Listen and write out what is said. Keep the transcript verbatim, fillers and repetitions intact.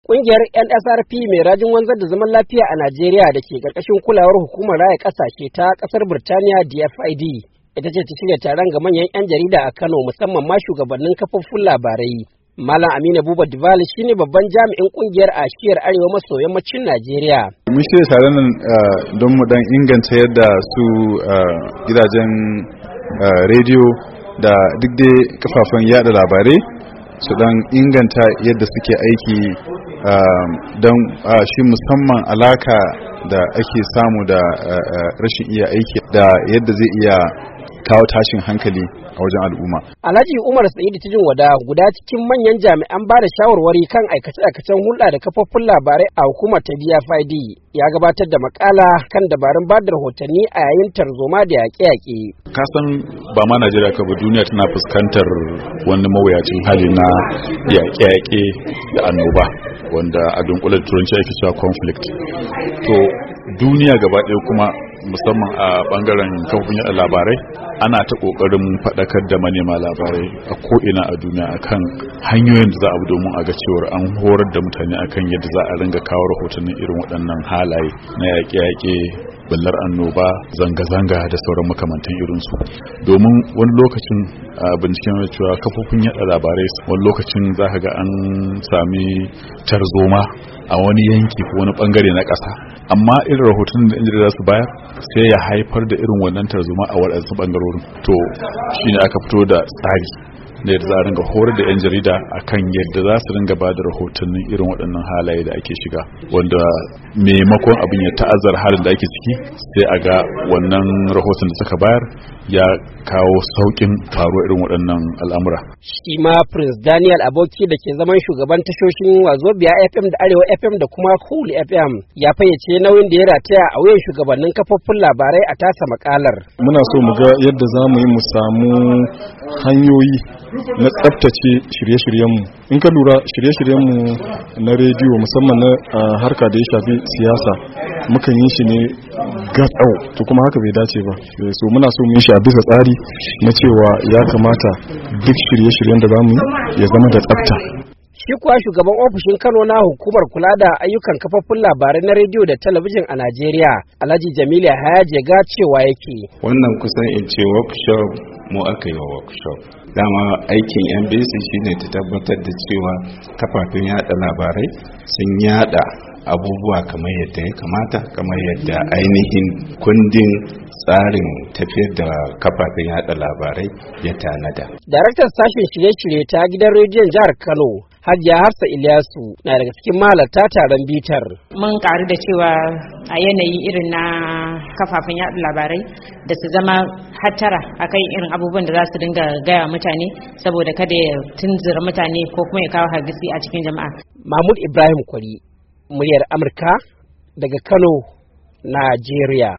Ƙungiyar N S R P mai rajin wanzar da zaman lafiya a Najeriya da ke ƙarƙashin kulawar hukumar raya ƙasashe ta ƙasar Birtaniya D F I D ita ce ta shirya taron ga manyan 'yan jarida a Kano musamman ma shugabannin kafofin labarai. Malam Aminu Buba Divali shine babban jami'in ƙungiyar a shiyar arewa maso yammacin Najeriya. Mun shirya taron nan don mu dan inganta yadda su gidajen rediyo da duk dai kafafen yada labarai su dan inganta yadda suke aiki don shi musamman alaka da ake samu da rashin iya aiki da yadda zai iya kawo tashin hankali a wajen al'umma. Alhaji Umar Sa'idu Tijin Wada guda cikin manyan jami'an ba da shawarwari kan aikace-aikacen hulɗa da kafofin labarai a hukumar ta D F I D ya gabatar da makala kan dabarun ba da rahotanni a yayin tarzoma da yaƙe-yaƙe. Ka san ba ma Najeriya ka ba, duniya tana fuskantar wani mawuyacin hali na yaƙe-yaƙe da annoba wanda a dunkulen turanci ake cewa conflict. To duniya gaba ɗaya kuma musamman a bangaren kafofin yada labarai ana ta kokarin faɗakar da manema labarai a ko'ina a duniya akan hanyoyin da za a bi domin a ga cewar an horar da mutane akan yadda za a ringa kawo rahotannin irin waɗannan halaye na yaƙe-yaƙe, ballar annoba, zanga-zanga da sauran makamantan irinsu. Domin wani lokacin a binciken cewa kafofin yada labarai wani lokacin za ka ga an sami tarzoma a wani yanki ko wani bangare na ƙasa, amma irin rahoton da inda za su bayar sai ya haifar da irin wannan tarzoma a waɗansu bangarorin. To shine aka fito da tsari da yadda za a ringa horar da 'yan jarida akan yadda za su ringa ba da rahotannin irin waɗannan halaye da ake shiga, wanda maimakon abin ya ta'azzar halin da ake ciki sai a ga wannan rahoton da suka bayar ya kawo sauƙin faruwar irin waɗannan al'amura. Shi ma Prince Daniel Aboki da ke zaman shugaban tashoshin Wazobia F M da Arewa F M da kuma Cool F M ya fayyace nauyin da ya rataya a wuyan shugabannin kafofin labarai a tasa makalar. Muna so mu ga yadda za mu yi mu samu hanyoyi na tsabtace shirye-shiryenmu. In ka lura shirye-shiryenmu na rediyo musamman na harka da ya shafi siyasa mukan yi shi ne gatsau, to kuma haka bai dace ba. So muna so mu yi shi a bisa tsari na cewa ya kamata duk shirye-shiryen da zamu yi ya zama da tsabta. Shi kuwa shugaban ofishin Kano na hukumar kula da ayyukan kafofin labarai na rediyo da talabijin a Najeriya, Alhaji Jamilu Hayaje ga cewa yake. Wannan kusan in ce workshop mu aka yi wa workshop. Dama aikin N B C shine ta tabbatar da cewa kafafen yada labarai sun yada abubuwa kamar yadda ya kamata, kamar yadda ainihin kundin tsarin tafiyar da kafafen yada labarai ya tanada. Daraktar sashen shirye-shirye ta gidan rediyon jihar Kano, Hajiya Hafsa Ilyasu, na daga cikin mahalarta taron bitar. Mun karu da cewa a yanayi irin na kafafen yada labarai da su zama hattara akan irin abubuwan da za su dinga gaya mutane saboda kada ya tunzura mutane ko kuma ya kawo hargitsi a cikin jama'a. Mahmud Ibrahim Kwari, muryar Amurka daga Kano, Najeriya.